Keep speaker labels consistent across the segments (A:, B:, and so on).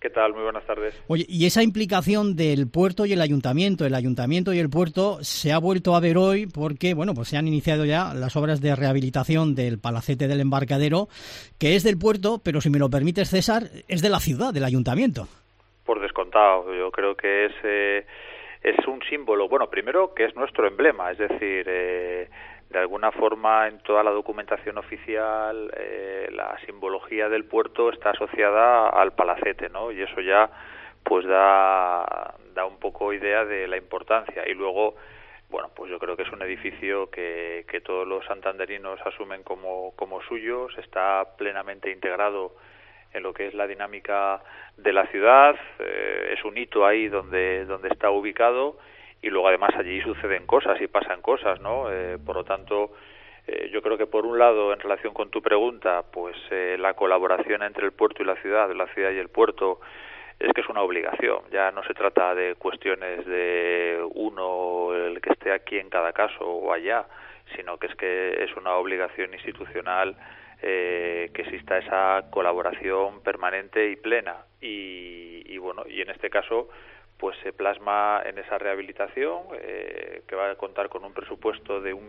A: ¿Qué tal? Muy buenas tardes.
B: Oye, y esa implicación del puerto y el ayuntamiento y el puerto se ha vuelto a ver hoy porque, bueno, pues se han iniciado ya las obras de rehabilitación del palacete del embarcadero, que es del puerto, pero si me lo permites, César, es de la ciudad, del ayuntamiento.
A: Por descontado, yo creo que es un símbolo, bueno, primero que es nuestro emblema, es decir, de alguna forma en toda la documentación oficial la simbología del puerto está asociada al palacete, ¿no? Y eso ya pues da un poco idea de la importancia. Y luego, bueno, pues yo creo que es un edificio que todos los santanderinos asumen como suyos, está plenamente integrado en lo que es la dinámica de la ciudad, es un hito ahí donde está ubicado. Y luego además allí suceden cosas y pasan cosas, ¿no? Por lo tanto, yo creo que por un lado, en relación con tu pregunta, pues la colaboración entre el puerto y la ciudad y el puerto, es que es una obligación. Ya no se trata de cuestiones de uno, el que esté aquí en cada caso o allá, sino que es una obligación institucional que exista esa colaboración permanente y plena. Y bueno, y en este caso pues se plasma en esa rehabilitación que va a contar con un presupuesto de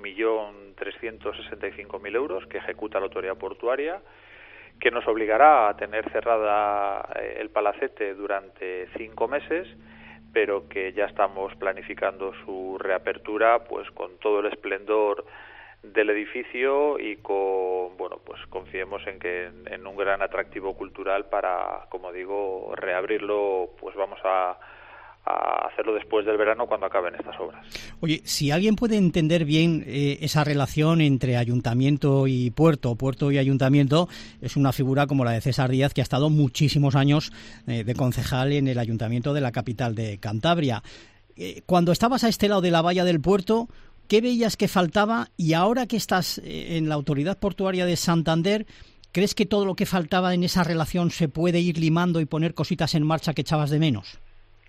A: 1.365.000 euros que ejecuta la autoridad portuaria, que nos obligará a tener cerrada el palacete durante 5 meses, pero que ya estamos planificando su reapertura pues con todo el esplendor del edificio y pues confiemos en que en un gran atractivo cultural para, como digo, reabrirlo, pues vamos a hacerlo después del verano cuando acaben estas obras.
B: Oye, si alguien puede entender bien esa relación entre ayuntamiento y puerto y ayuntamiento, es una figura como la de César Díaz, que ha estado muchísimos años de concejal en el ayuntamiento de la capital de Cantabria. Cuando estabas a este lado de la valla del puerto, ¿qué veías que faltaba? Y ahora que estás en la Autoridad Portuaria de Santander, ¿crees que todo lo que faltaba en esa relación se puede ir limando y poner cositas en marcha que echabas de menos?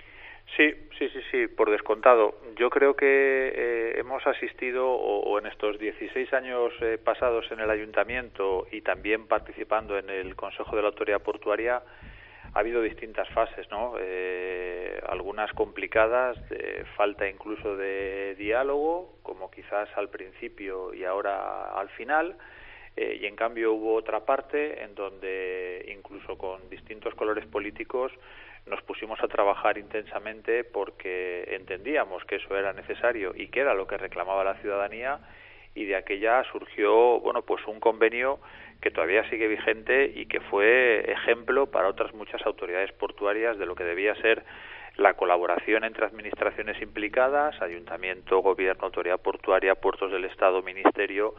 A: Sí, por descontado. Yo creo que hemos asistido, o en estos 16 años pasados en el ayuntamiento y también participando en el Consejo de la Autoridad Portuaria, ha habido distintas fases, ¿no? Algunas complicadas, falta incluso de diálogo, como quizás al principio y ahora al final, y en cambio hubo otra parte en donde incluso con distintos colores políticos nos pusimos a trabajar intensamente porque entendíamos que eso era necesario y que era lo que reclamaba la ciudadanía, y de aquella surgió, bueno, pues un convenio que todavía sigue vigente y que fue ejemplo para otras muchas autoridades portuarias de lo que debía ser la colaboración entre administraciones implicadas, ayuntamiento, gobierno, autoridad portuaria, puertos del Estado, ministerio,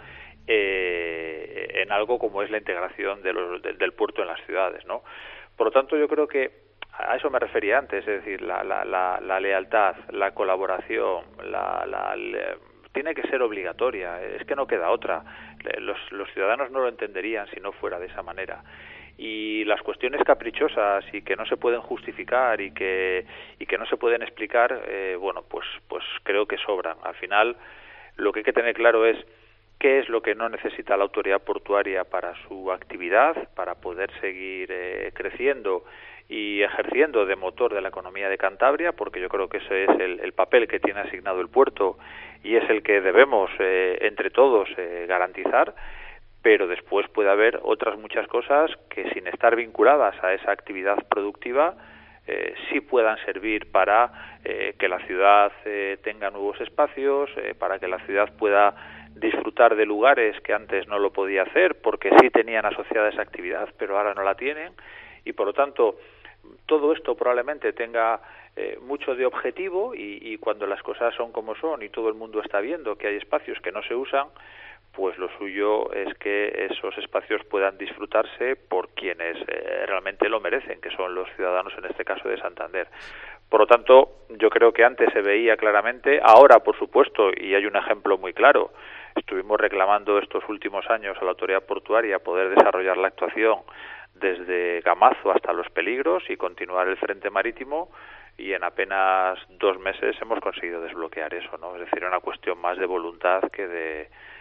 A: en algo como es la integración del puerto en las ciudades, ¿no? Por lo tanto, yo creo que a eso me refería antes, es decir, la lealtad, la colaboración, tiene que ser obligatoria, es que no queda otra. Los ciudadanos no lo entenderían si no fuera de esa manera. Y las cuestiones caprichosas y que no se pueden justificar y que no se pueden explicar, pues creo que sobran. Al final, lo que hay que tener claro es qué es lo que no necesita la autoridad portuaria para su actividad, para poder seguir creciendo y ejerciendo de motor de la economía de Cantabria, porque yo creo que ese es el papel que tiene asignado el puerto y es el que debemos entre todos garantizar, pero después puede haber otras muchas cosas que, sin estar vinculadas a esa actividad productiva, sí puedan servir para que la ciudad tenga nuevos espacios, para que la ciudad pueda disfrutar de lugares que antes no lo podía hacer porque sí tenían asociada esa actividad pero ahora no la tienen, y por lo tanto todo esto probablemente tenga mucho de objetivo, y cuando las cosas son como son y todo el mundo está viendo que hay espacios que no se usan, pues lo suyo es que esos espacios puedan disfrutarse por quienes realmente lo merecen, que son los ciudadanos, en este caso de Santander. Por lo tanto, yo creo que antes se veía claramente, ahora por supuesto, y hay un ejemplo muy claro, estuvimos reclamando estos últimos años a la autoridad portuaria poder desarrollar la actuación desde Gamazo hasta Los Peligros y continuar el frente marítimo, y en apenas 2 meses hemos conseguido desbloquear eso, ¿no? Es decir, una cuestión más de voluntad que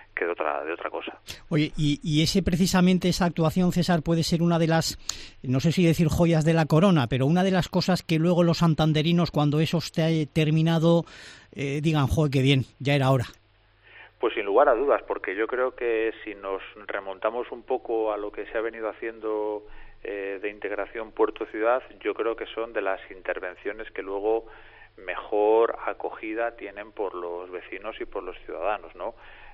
A: que de otra cosa.
B: Oye, y precisamente esa actuación, César, puede ser una de las, no sé si decir joyas de la corona, pero una de las cosas que luego los santanderinos, cuando eso esté terminado, digan, joder, qué bien, ya era hora.
A: Pues sin lugar a dudas, porque yo creo que si nos remontamos un poco a lo que se ha venido haciendo de integración puerto-ciudad, yo creo que son de las intervenciones que luego mejor acogida tienen por los vecinos y por los ciudadanos, ¿no?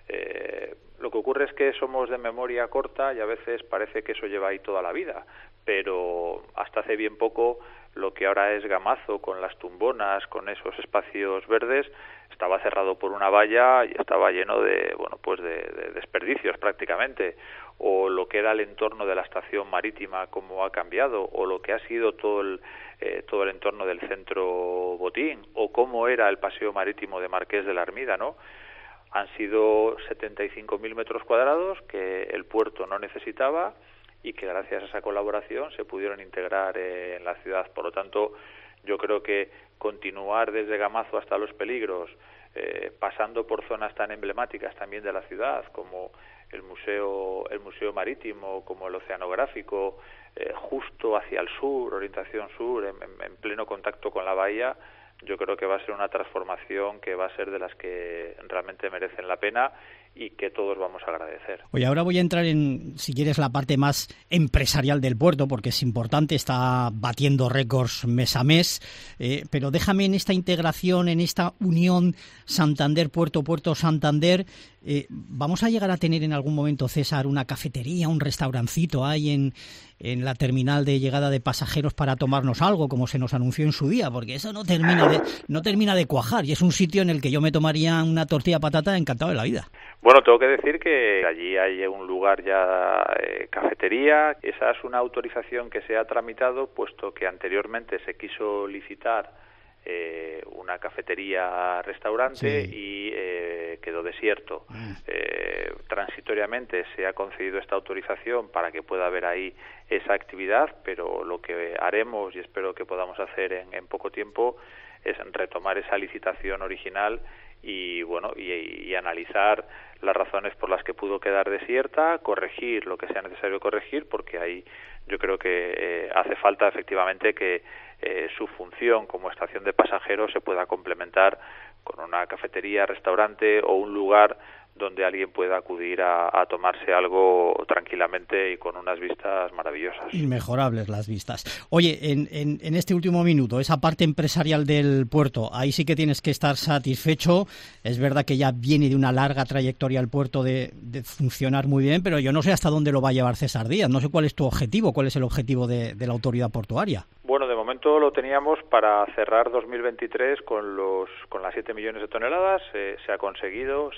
A: Lo que ocurre es que somos de memoria corta y a veces parece que eso lleva ahí toda la vida, pero hasta hace bien poco lo que ahora es Gamazo, con las tumbonas, con esos espacios verdes, estaba cerrado por una valla y estaba lleno de, bueno, pues de desperdicios prácticamente, o lo que era el entorno de la estación marítima, cómo ha cambiado, o lo que ha sido todo el entorno del centro Botín, o cómo era el paseo marítimo de Marqués de la Armida, ¿no? Han sido 75.000 metros cuadrados que el puerto no necesitaba y que gracias a esa colaboración se pudieron integrar en la ciudad. Por lo tanto, yo creo que continuar desde Gamazo hasta Los Peligros, pasando por zonas tan emblemáticas también de la ciudad, como el museo marítimo, como el oceanográfico, justo hacia el sur, orientación sur, en pleno contacto con la bahía, yo creo que va a ser una transformación que va a ser de las que realmente merecen la pena y que todos vamos a agradecer.
B: Oye, ahora voy a entrar en, si quieres, la parte más empresarial del puerto, porque es importante, está batiendo récords mes a mes, pero déjame en esta integración, en esta unión Santander-Puerto, Puerto-Santander, ¿vamos a llegar a tener en algún momento, César, una cafetería, un restaurancito ahí en la terminal de llegada de pasajeros para tomarnos algo, como se nos anunció en su día? Porque eso no termina de cuajar, y es un sitio en el que yo me tomaría una tortilla de patata encantado de la vida.
A: Bueno, tengo que decir que allí hay un lugar ya, cafetería. Esa es una autorización que se ha tramitado, puesto que anteriormente se quiso licitar una cafetería-restaurante, sí, y quedó desierto. Transitoriamente se ha concedido esta autorización para que pueda haber ahí esa actividad, pero lo que haremos, y espero que podamos hacer en poco tiempo, es retomar esa licitación original y bueno, y analizar las razones por las que pudo quedar desierta, corregir lo que sea necesario corregir, porque ahí yo creo que hace falta efectivamente que su función como estación de pasajeros se pueda complementar con una cafetería, restaurante o un lugar donde alguien pueda acudir a tomarse algo tranquilamente y con unas vistas maravillosas.
B: Inmejorables las vistas. Oye, en este último minuto, esa parte empresarial del puerto, ahí sí que tienes que estar satisfecho. Es verdad que ya viene de una larga trayectoria el puerto de funcionar muy bien, pero yo no sé hasta dónde lo va a llevar César Díaz. No sé cuál es tu objetivo, cuál es el objetivo de la autoridad portuaria.
A: Bueno, de momento lo teníamos para cerrar 2023 con las 7 millones de toneladas. Se ha conseguido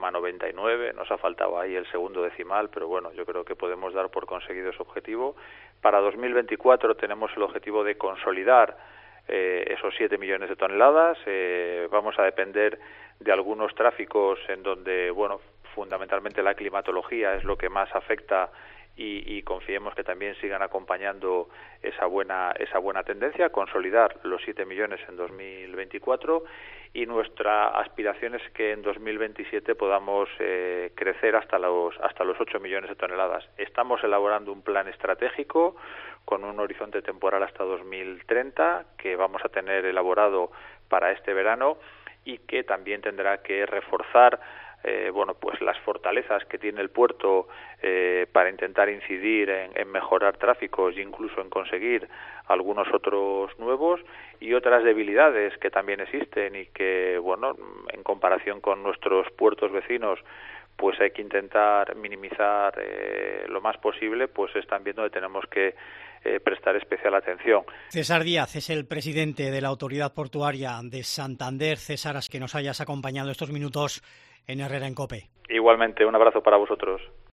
A: 6,99. Nos ha faltado ahí el segundo decimal, pero bueno, yo creo que podemos dar por conseguido ese objetivo. Para 2024 tenemos el objetivo de consolidar esos 7 millones de toneladas. Vamos a depender de algunos tráficos en donde, bueno, fundamentalmente la climatología es lo que más afecta y confiemos que también sigan acompañando esa buena tendencia, consolidar los 7 millones en 2024 y nuestra aspiración es que en 2027 podamos crecer hasta los 8 millones de toneladas. Estamos elaborando un plan estratégico con un horizonte temporal hasta 2030 que vamos a tener elaborado para este verano y que también tendrá que reforzar pues las fortalezas que tiene el puerto para intentar incidir en mejorar tráficos e incluso en conseguir algunos otros nuevos y otras debilidades que también existen y que, bueno, en comparación con nuestros puertos vecinos, pues hay que intentar minimizar lo más posible, pues es también donde tenemos que prestar especial atención.
B: César Díaz es el presidente de la Autoridad Portuaria de Santander. César, que nos hayas acompañado estos minutos en Herrera en COPE.
A: Igualmente, un abrazo para vosotros.